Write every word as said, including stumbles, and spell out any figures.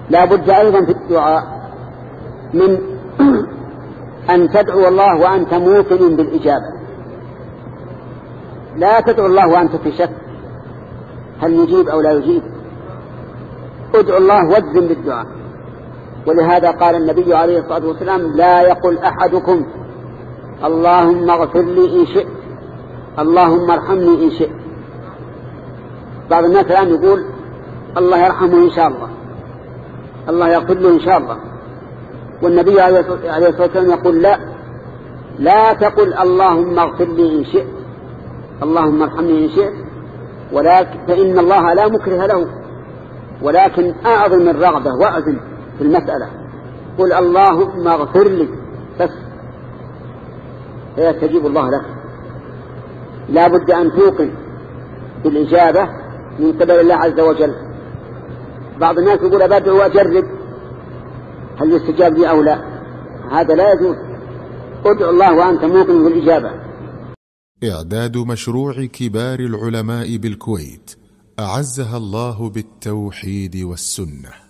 لا بد أيضا في الدعاء من أن تدعو الله وأنت موقن بالإجابة. لا تدعو الله وأنت في شك هل يجيب أو لا يجيب. ادعو الله واجزم بالدعاء. ولهذا قال النبي عليه الصلاة والسلام لا يقل أحدكم اللهم اغفر لي إن شئت اللهم ارحمني إن شئت. بعض الناس الآن يقول الله يرحمه إن شاء الله الله يغفر له إن شاء الله، والنبي عليه الصلاة والسلام يقول لا لا تقل اللهم اغفر لي إن شئت اللهم ارحمني إن شئت، ولكن فإن الله لا مكره له، ولكن أعظم الرغبة وأعظم في المسألة قل اللهم اغفر لي بس فيستجيب الله لك. لا بد أن توقن بالإجابة من قبل الله عز وجل. بعض الناس يقول أبدأ وأجرب هل يستجاب لي أو لا، هذا لا يجوز. ادعو الله وأنت موقن بالإجابة. إعداد مشروع كبار العلماء بالكويت أعزها الله بالتوحيد والسنة.